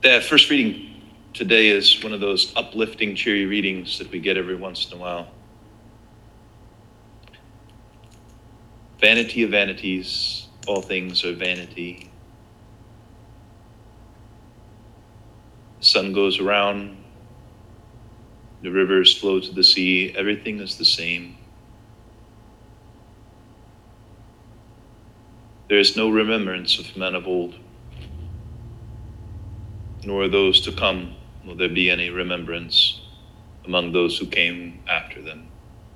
The first reading today is one of those uplifting, cheery readings that we get every once in a while. Vanity of vanities, all things are vanity. The sun goes around, the rivers flow to the sea, everything is the same. There is no remembrance of men of old, nor those to come will there be any remembrance among those who came after them.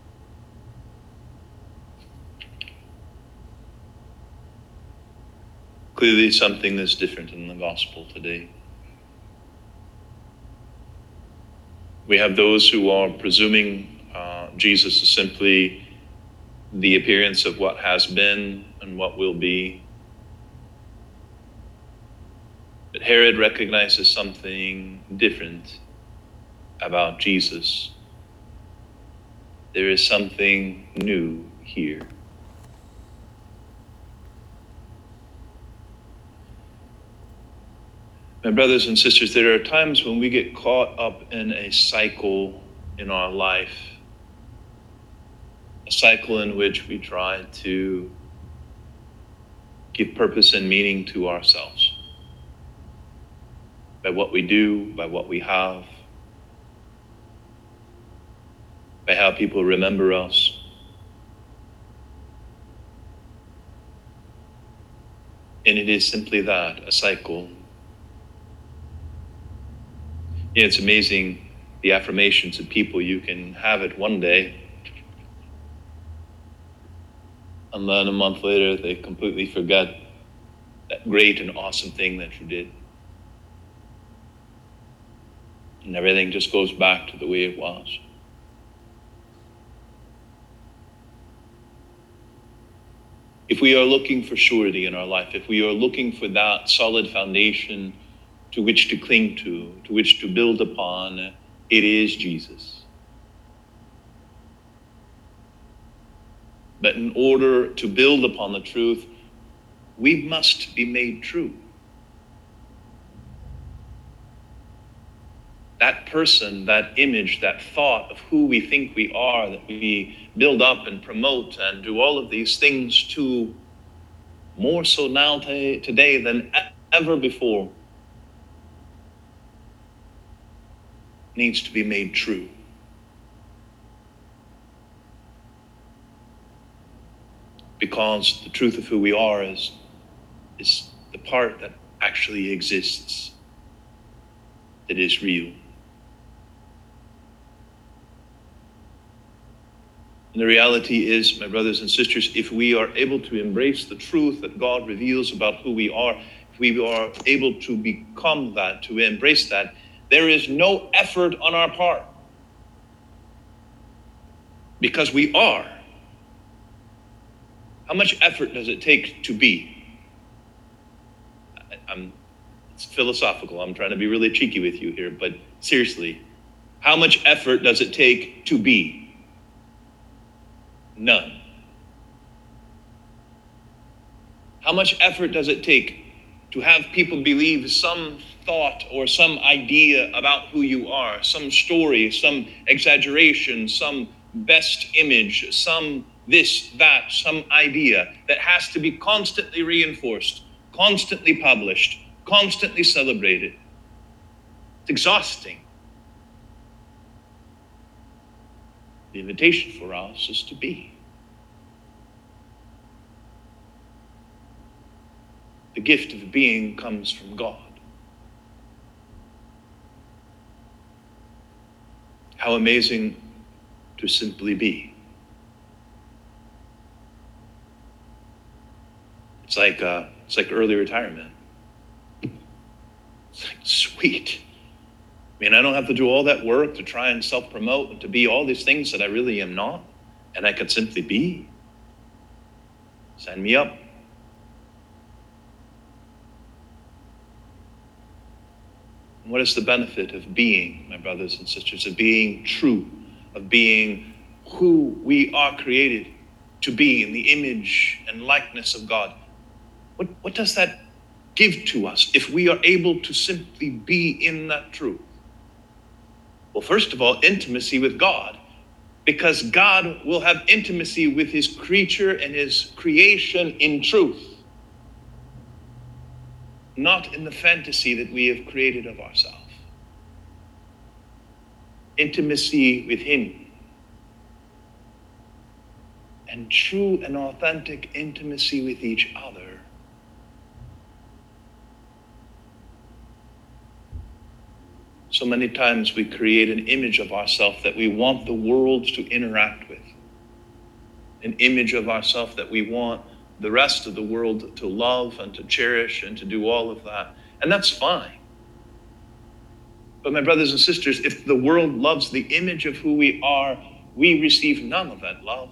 Clearly something is different in the gospel today. We have those who are presuming Jesus is simply the appearance of what has been and what will be. But Herod recognizes something different about Jesus. There is something new here. My brothers and sisters, there are times when we get caught up in a cycle in our life, a cycle in which we try to give purpose and meaning to ourselves by what we do, by what we have, by how people remember us. And it is simply that, a cycle. Yeah, it's amazing the affirmations of people. You can have it one day, and then a month later they completely forget that great and awesome thing that you did. And everything just goes back to the way it was. If we are looking for surety in our life, if we are looking for that solid foundation to which to cling to which to build upon, it is Jesus. But in order to build upon the truth, we must be made true. That person, that image, that thought of who we think we are, that we build up and promote and do all of these things to, more so now today than ever before, needs to be made true. Because the truth of who we are is the part that actually exists, that is real. And the reality is, my brothers and sisters, if we are able to embrace the truth that God reveals about who we are, if we are able to become that, to embrace that, there is no effort on our part. Because we are. How much effort does it take to be? It's philosophical. I'm trying to be really cheeky with you here, but seriously, how much effort does it take to be? None. How much effort does it take to have people believe some thought or some idea about who you are, some story, some exaggeration, some best image, some this, that, some idea that has to be constantly reinforced, constantly published, constantly celebrated? It's exhausting. The invitation for us is to be. The gift of being comes from God. How amazing to simply be. It's like early retirement. It's like, sweet. I mean, I don't have to do all that work to try and self-promote and to be all these things that I really am not, and I could simply be. Sign me up. And what is the benefit of being, my brothers and sisters, of being true, of being who we are created to be in the image and likeness of God? What does that give to us if we are able to simply be in that truth? Well, first of all, intimacy with God, because God will have intimacy with his creature and his creation in truth, not in the fantasy that we have created of ourselves. Intimacy with him, and true and authentic intimacy with each other. So many times we create an image of ourselves that we want the world to interact with, an image of ourselves that we want the rest of the world to love and to cherish and to do all of that. And that's fine. But my brothers and sisters, if the world loves the image of who we are, we receive none of that love.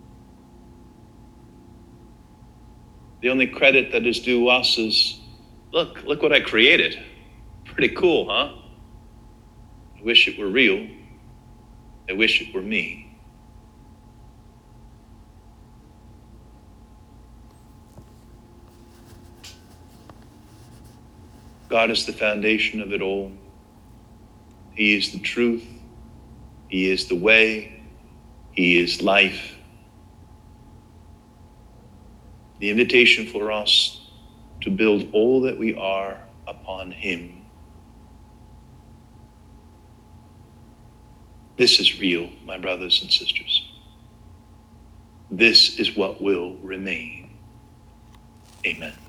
The only credit that is due us is, look what I created. Pretty cool, huh? I wish it were real. I wish it were me. God is the foundation of it all. He is the truth. He is the way. He is life. The invitation for us to build all that we are upon him. This is real, my brothers and sisters. This is what will remain. Amen.